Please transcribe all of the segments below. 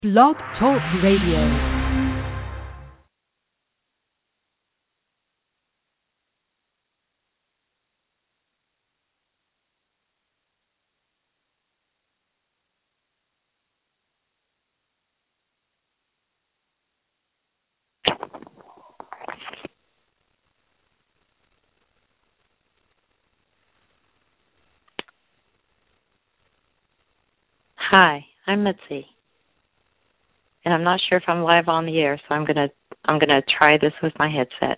Blog Talk Radio. Hi, I'm Mitzi, and I'm not sure if I'm live on the air, so I'm gonna try this with my headset.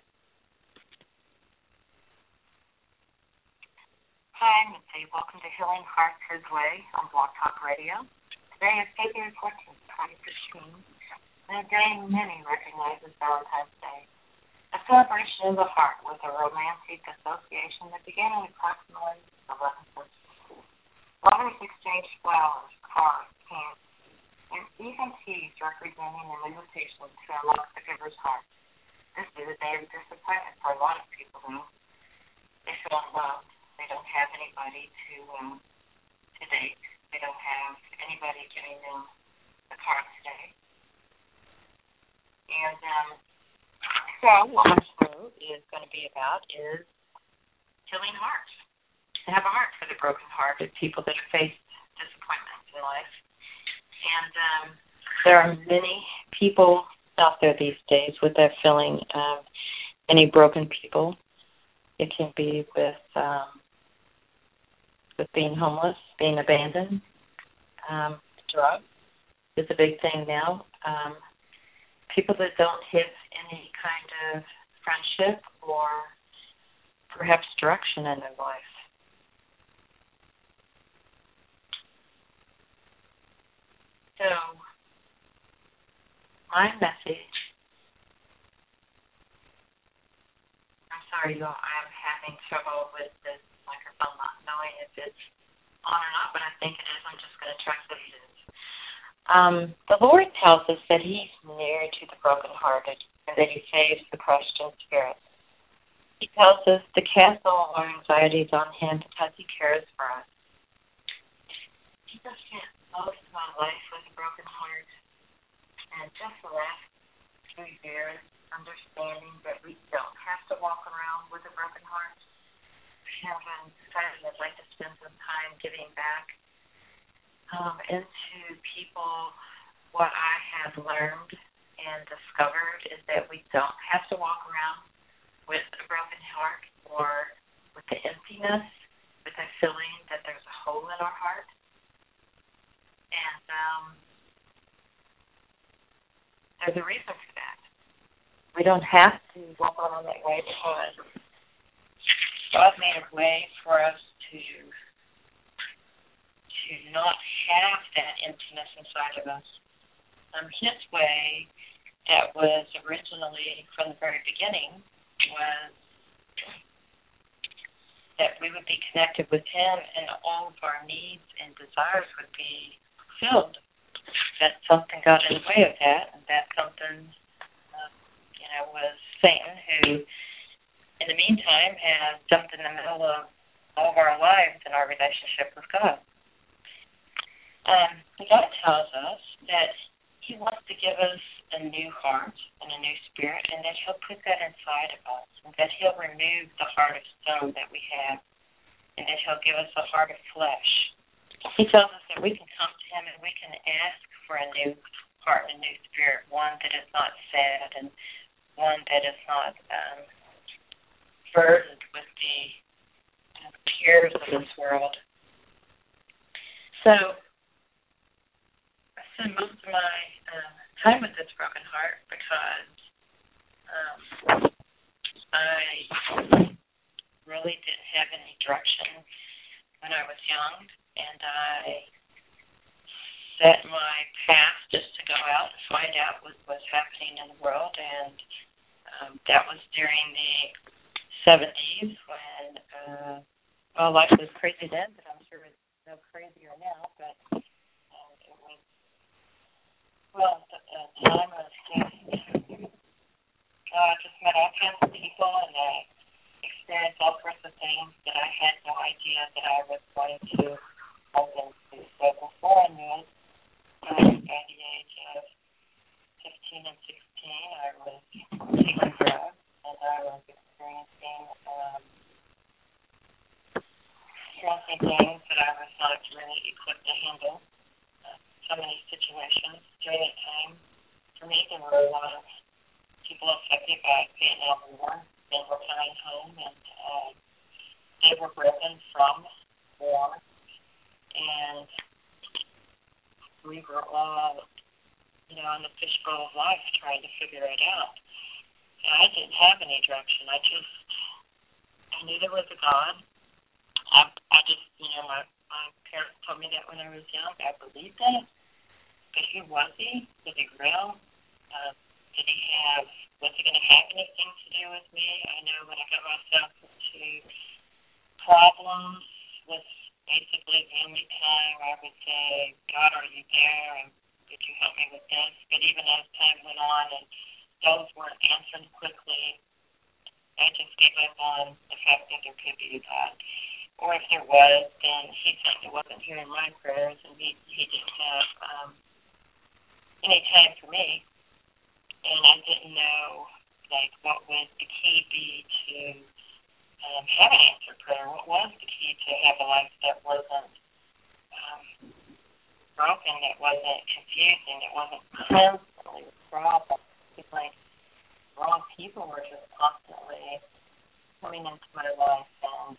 Hi, I'm Mitzi. Welcome to Healing Hearts His Way on Blog Talk Radio. Today is February 14th, 2016, and a day many recognize as Valentine's Day, a celebration of the heart with a romantic association that began at approximately 11:50. Lovers exchanged flowers, cards, candy, and even teas representing an invitation to unlock the giver's heart. This is a day of disappointment for a lot of people, though. They feel unloved. They don't have anybody to date. They don't have anybody giving them the card today. And so what my show is going to be about is healing hearts. To have a heart for the broken-hearted people that have faced disappointments in life. And there are many people out there these days with that feeling of many broken people. It can be with being homeless, being abandoned. Drugs is a big thing now. People that don't have any kind of friendship or perhaps direction in their life. So, my message, I'm sorry, y'all, I'm having trouble with this microphone, not knowing if it's on or not, but I think it is. I'm just going to trust that it is. The Lord tells us that He's near to the brokenhearted and that He saves the crushed in spirit. He tells us to cast all our anxieties on Him because He cares for us. Jesus spent most of my life with a broken heart, and just the last few years understanding that we don't have to walk around with a broken heart. And decided I'd like to spend some time giving back into people. What I have learned and discovered is that we don't have to walk around with a broken heart or with the emptiness, with the feeling that there's a hole in our heart. And there's a reason for that. We don't have to walk around that way because God made a way for us to not have that emptiness inside of us. His way that was originally from the very beginning was that we would be connected with Him and all of our needs and desires would be filled. That something got in the way of that, and that something, was Satan, who, in the meantime, has jumped in the middle of all of our lives and our relationship with God. God tells us that He wants to give us a new heart and a new spirit, and that He'll put that inside of us, and that He'll remove the heart of stone that we have, and that He'll give us a heart of flesh. He tells us that we can come to Him and we can ask for a new heart and a new spirit, one that is not sad and one that is not burdened with the cares of this world. So I spend most of my time with this broken heart because I really didn't have any direction when I was young. And I set my path just to go out and find out what was happening in the world. And that was during the 70s when, life was crazy then, but I'm sure it's no crazier now. But it was, a time of just met all kinds of people, and I experienced all sorts of things that I had no idea that I was going to. So before I knew it, by the age of in the fishbowl of life trying to figure it out. And I didn't have any direction. I knew there was a God. I just, my parents told me that when I was young. I believed that. But who was he? Was he real? Was he going to have anything to do with me? I know when I got myself into problems was basically the only time I would say, God, are you there? And could you help me with this? But even as time went on and those weren't answered quickly, I just gave up on the fact that there could be a God. Or if there was, then he certainly wasn't hearing my prayers, and he didn't have any time for me. And I didn't know, what would the key be to have an answered prayer? What was the key to have a life that wasn't broken, that wasn't confusing, that wasn't constantly with problems? It's like wrong people were just constantly coming into my life, and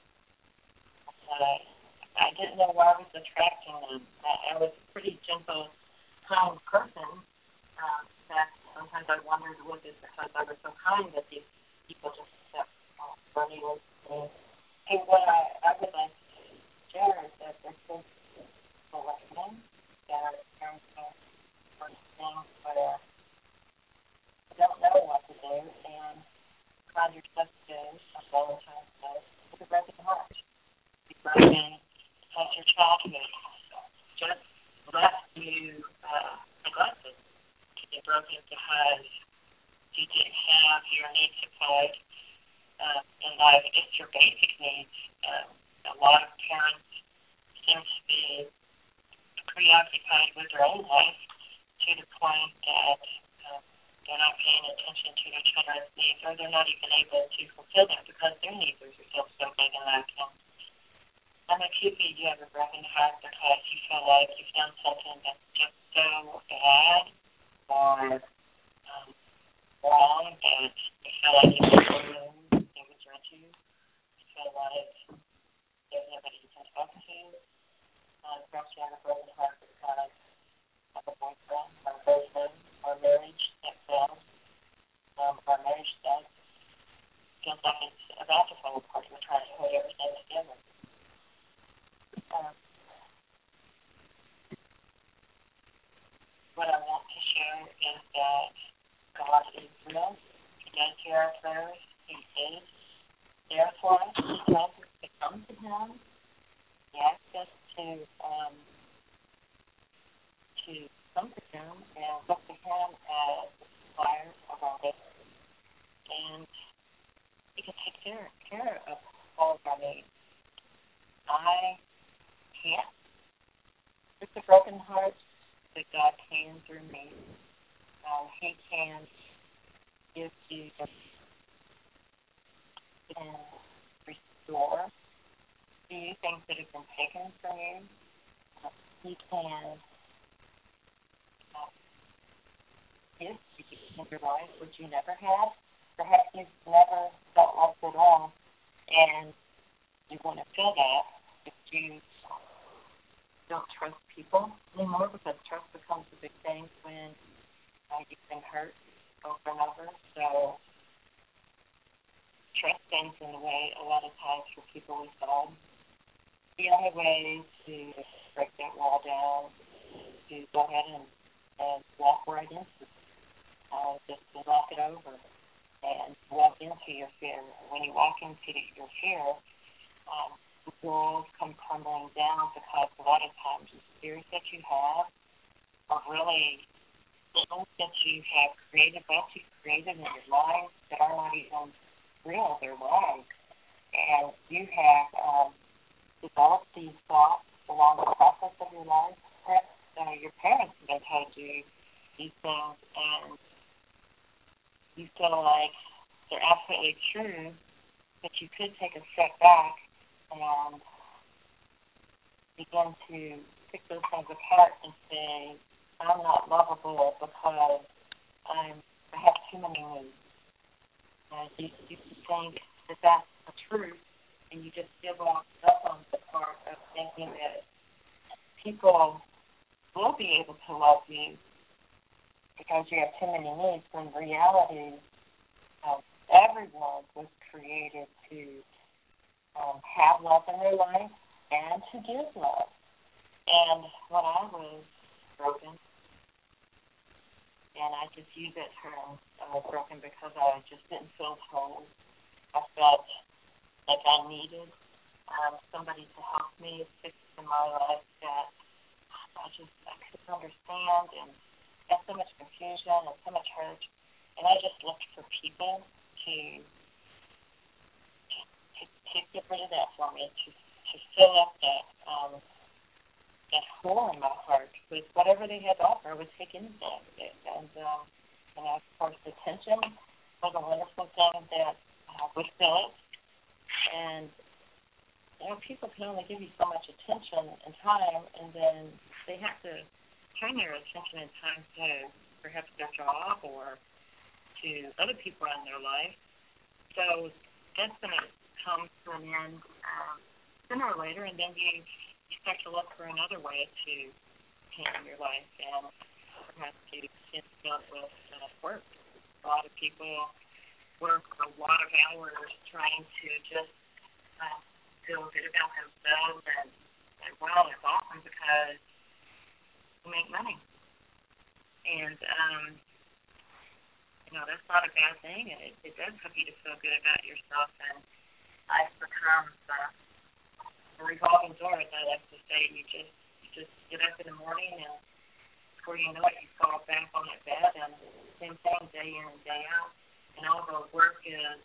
I didn't know why I was attracting them. I was a pretty gentle, kind person. That sometimes I wondered, was it because I was so kind that these people just kept running with me? And what I would like to share is that there's things people like me that are experiencing things where I don't know what to do, and find yourself today on Valentine's Day with a broken heart. Be broken because your childhood just left you neglected. You broken because you didn't have your needs supplied in life, just your basic needs. A lot of parents seem to be preoccupied with their own life to the point that they're not paying attention to their children's needs, or they're not even able to fulfill them because their needs are still so big and lacking. And it could be you have a broken heart because you feel like you've done something that's just so bad or wrong that you feel like you was judge you. You feel like there's nobody you can talk to. Perhaps you have a broken heart because of a boyfriend or a girlfriend or marriage that failed, or marriage that feels like it's about to fall apart. You're trying to hold everything together. What I want to share is that God is real. He does hear our prayers. He is there for us. He tells us to come to Him. He asks us to come to Him and look to Him as the supplier of our needs. And He can take care of all of our needs. I can't. With a broken heart, that God can through me. He can give you and restore to you things that have been taken from you. He can give you in your life what you never had. Perhaps you've never felt lost at all, and you want to feel that if you don't trust people anymore, because trust becomes a big thing when you've been hurt over and over. So trust stands in the way a lot of times for people we solve. The only way to break that wall down is to go ahead and walk right into it. Just to knock it over and walk into your fear. When you walk into your fear, the walls come crumbling down, because a lot of times the fears that you have are really things that you have created, thoughts you've created in your mind that are not even real, they're wrong. And you have developed these thoughts along the process of your life. Perhaps your parents have told you these things, and you feel like they're absolutely true, but you could take a step back and begin to pick those things apart and say, I'm not lovable because I have too many needs. You think that that's the truth, and you just give up on the part of thinking that people will be able to love you because you have too many needs, when in reality, everyone was created to have love in their life and to give love. And when I was broken, and I just use that term, broken, because I just didn't feel whole. I felt like I needed somebody to help me fix in my life that I couldn't understand, and had so much confusion and so much hurt. And I just looked for people to get rid of that for me, to fill up that hole in my heart with whatever they had to offer. I would take anything. And of course, attention was a wonderful thing that would fill it. And, people can only give you so much attention and time, and then they have to turn their attention and time to perhaps their job or to other people in their life. So that's going to come to an end sooner or later, and then you start to look for another way to handle your life, and perhaps you get dealt with work. A lot of people work a lot of hours trying to just feel good about themselves, and well, it's awesome because you make money. And, that's not a bad thing, and it does help you to feel good about yourself, and I've become a revolving door, as I like to say. You just get up in the morning, and before you know it, you fall back on that bed, and same thing day in and day out. And although work is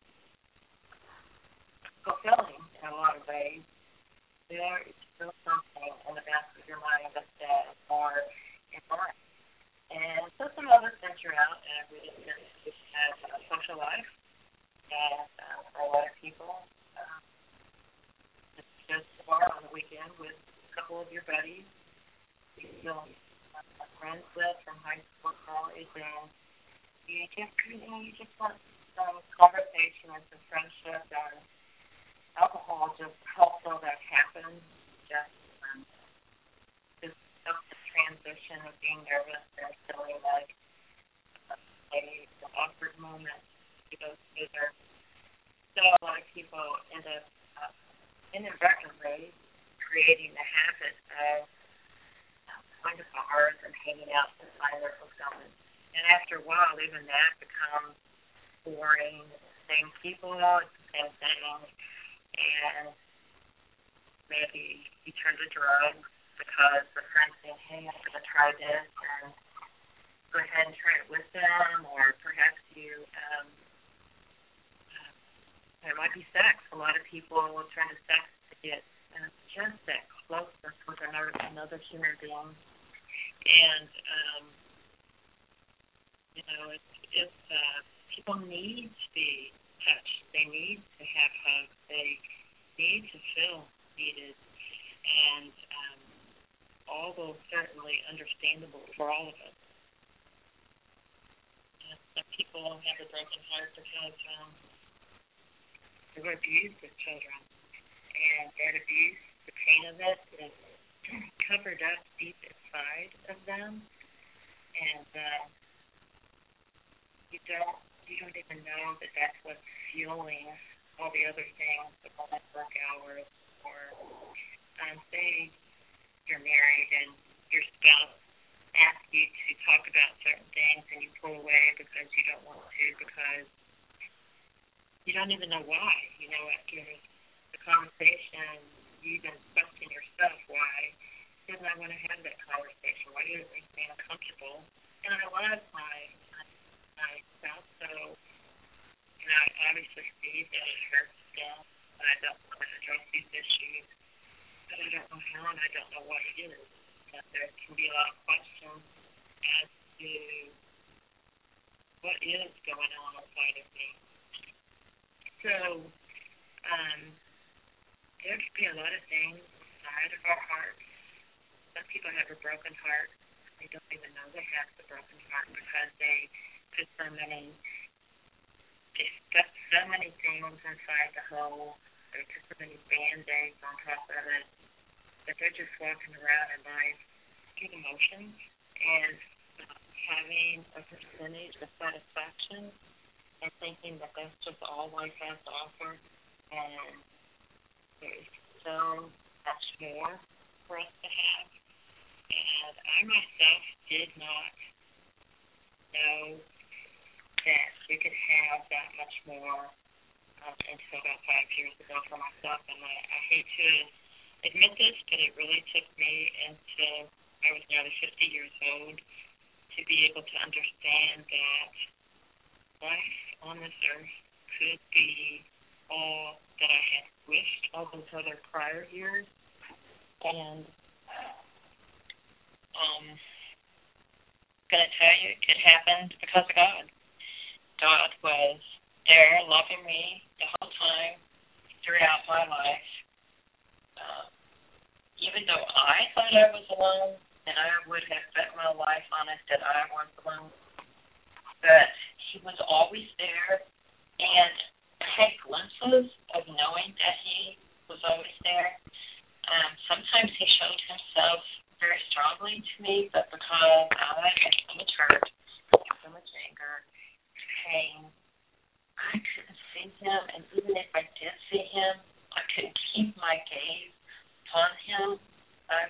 fulfilling in a lot of ways, there is still something in the back of your mind that says more in life. And so some of us venture out, and we just have a social life, and for a lot of people, just tomorrow on the weekend with a couple of your buddies, you still friends with from high school, college, and you just want some conversation and some friendship, and alcohol just helps all that happen. Just helps the transition of being nervous and feeling like an awkward moment to go through there. So a lot of people end up inadvertently creating the habit of going to bars and hanging out to find their fulfillment. And after a while, even that becomes boring. Same people, it's the same thing. And maybe you turn to drugs because the friends say, hey, I'm going to try this, and go ahead and try it with them. Or perhaps it might be sex. A lot of people will turn to sex to get just that closeness with another human being. And, people need to be touched. They need to have hugs. They need to feel needed. And all those certainly understandable for all of us. Some people have a broken heart because they were abused as children. And that abuse, the pain of it, is covered up deep inside of them. And you don't even know that that's what's fueling all the other things, the long work hours, or say you're married and your spouse asks you to talk about certain things and you pull away because you don't want to, because you don't even know why. After the conversation, you even question yourself, why didn't I want to have that conversation? Why did it make me uncomfortable? And I love my spouse, so I obviously see that it hurts them, and I don't want to address these issues, but I don't know how, and I don't know what it is. And there can be a lot of questions as to what is going on inside of me. So there could be a lot of things inside of our hearts. Some people have a broken heart. They don't even know they have the broken heart because they put they stuffed so many things inside the hole. They put so many Band-Aids on top of it that they're just walking around in life with emotions and having wanting a percentage of satisfaction and thinking that that's just all life has to offer. And there is so much more for us to have. And I myself did not know that we could have that much more until about 5 years ago for myself. And I hate to admit this, but it really took me until I was nearly 50 years old to be able to understand that life on this earth could be all that I had wished all those other prior years. And going to tell you, it happened because of God. God was there loving me the whole time throughout my life. Even though I thought I was alone, and I would have bet my life on it that I was alone, but He was always there, and I had glimpses of knowing that He was always there. Sometimes He showed Himself very strongly to me, but because I had so much hurt, so much anger, pain, I couldn't see Him, and even if I did see Him, I couldn't keep my gaze upon Him. I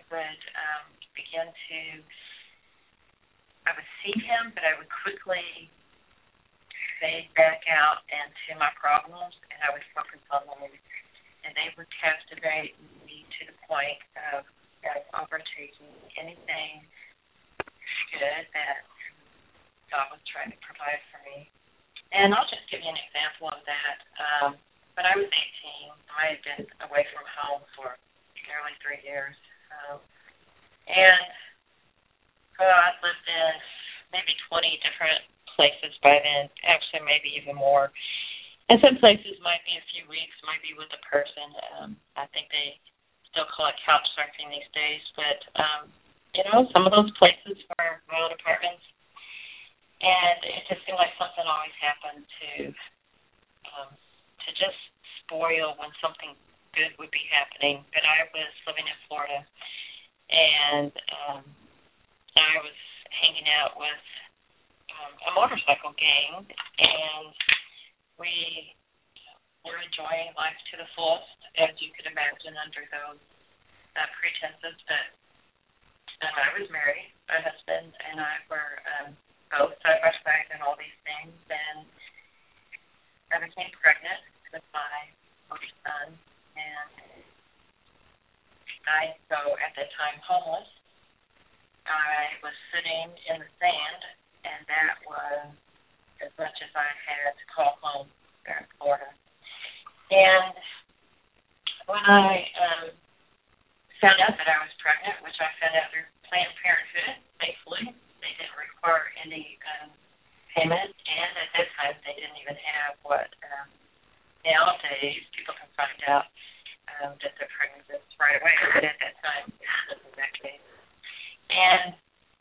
would see Him, but I would quickly fade back out into my problems, and I would focus on them, and they would captivate me to the point of overtaking anything good that God was trying to provide for me. And I'll just give you an example of that. When I was 18, I had been away from home for nearly 3 years. And I'd lived in maybe 20 different places by then, actually maybe even more. And some places might be a few weeks, might be with a person. I think they still call it couch surfing these days. But, some of those places were my own apartments. And it just seemed like something always happened to just spoil when something good would be happening. But I was living in Florida, and I was hanging out with a motorcycle gang, and we were enjoying life to the fullest, as you could imagine under those pretenses. But I was married. My husband and I were both side by side and all these things, and I became pregnant with my first son, and I, though at that time homeless, I was sitting in the sand, and that was as much as I had to call home there in Florida. And when I found out that I was pregnant, which I found out through Planned Parenthood, thankfully, they didn't require any payment, and at that time they didn't even have what nowadays people can find out that they're pregnant right away, but at that time it wasn't that case. And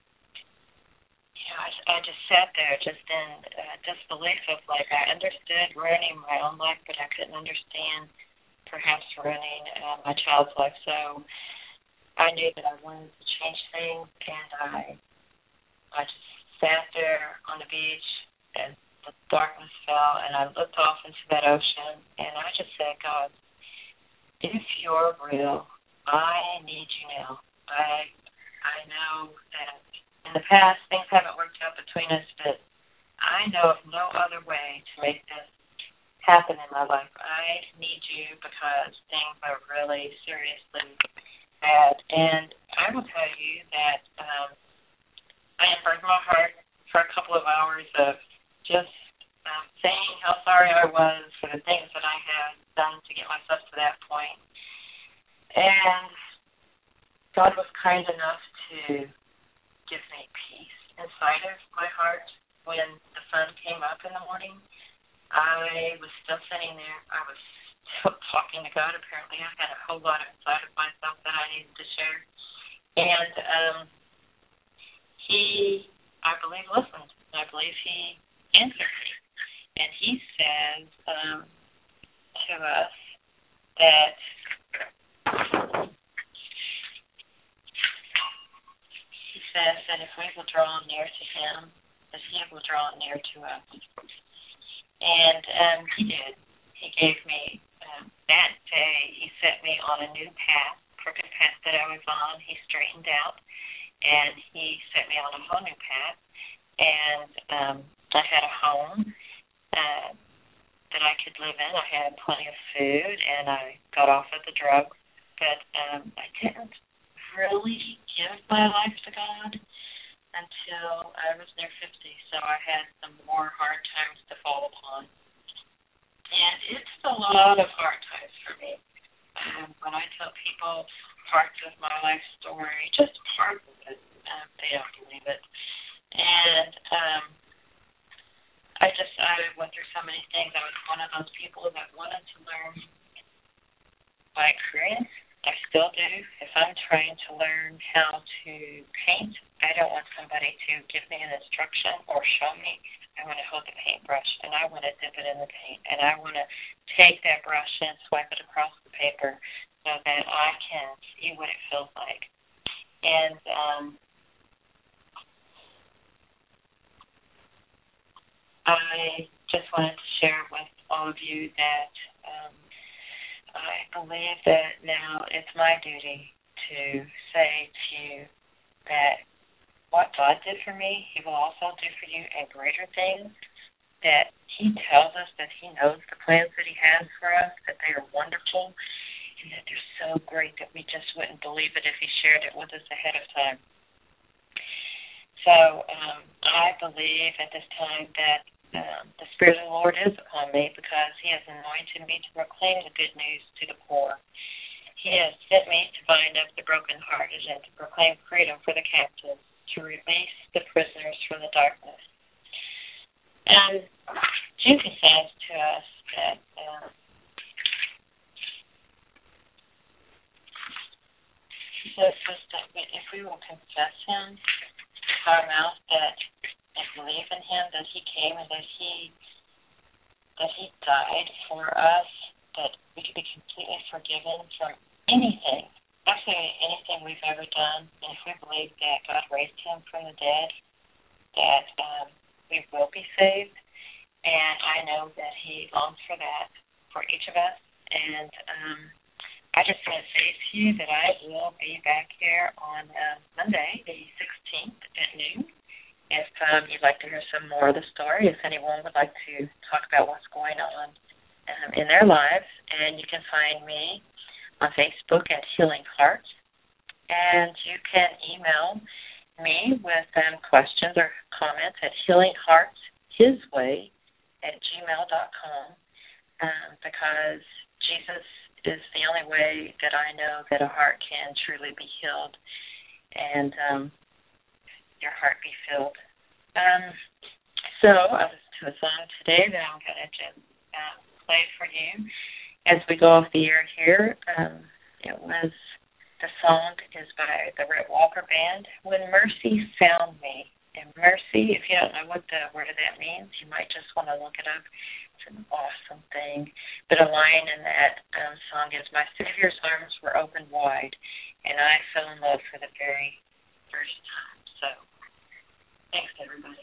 I just sat there just in disbelief of, like, I understood ruining my own life, but I couldn't understand perhaps ruining my child's life. So I knew that I wanted to change things, and I just sat there on the beach as the darkness fell, and I looked off into that ocean, and I just said, God, if you're real, I need you now. I know that in the past things haven't worked out between us, but I know of no other way to make this happen in my life. I need you because things are really seriously bad. And I will tell you that I unburdened my heart for a couple of hours of just saying how sorry I was for the things that I had done to get myself to that point. And God was kind enough to give me peace inside of my heart. When the sun came up in the morning, I was still sitting there. I was still talking to God. Apparently, I had a whole lot inside of myself that I needed to share. And He, I believe, listened. I believe He answered me. And He says to us that He says that if we will draw near to Him, the And he did. He gave me, that day, he set me on a new path, crooked path that I was on. He straightened out, and he set me on a whole new path. And I had a home that I could live in. I had plenty of food, and I got off of the drugs. But I didn't really give my life to God until I was near 50. So I had some more hard times to fall upon. And it's a lot of hard times for me. When I tell people parts of my life story, just parts of it, they don't believe it. And I went through so many things. I was one of those people that wanted to learn by experience. I still do. If I'm trying to learn how to paint, I don't want somebody to give me an instruction or show me. I want to hold the paintbrush, and I want to dip it in the paint, and I want to take that brush and swipe it across the paper so that I can see what it feels like. And I just wanted to share with all of you that I believe that now it's my duty to say to you that what God did for me, He will also do for you and greater things, that He tells us that He knows the plans that He has for us, that they are wonderful, and that they're so great that we just wouldn't believe it if He shared it with us ahead of time. So I believe at this time that the Spirit of the Lord is upon me because He has anointed me to proclaim the good news to the poor. He has sent me to bind up the brokenhearted and to proclaim freedom for the captives, to release the prisoners from the darkness. And Jesus says to us that He says that if we will confess Him with our mouth and believe in Him, that He came and that He died for us, that we could be completely forgiven from anything, absolutely anything we've ever done. And if we believe that God raised Him from the dead, that we will be saved. And I know that He longs for that for each of us. And I just want to say to you that I will be back here on Monday, the 16th at noon. If you'd like to hear some more of the story, if anyone would like to talk about what's going on in their lives, and you can find me on Facebook at Healing Hearts, and you can email me with questions or comments at healingheartshisway@gmail.com, because Jesus is the only way that I know that a heart can truly be healed and your heart be filled. So I listened to a song today that I'm going to just play for you as we go off the air here. The song is by the Rhett Walker Band, When Mercy Found Me. And mercy, if you don't know what the word of that means, you might just want to look it up. It's an awesome thing. But a line in that song is, my Savior's arms were open wide, and I fell in love for the very first time. So, thanks, everybody.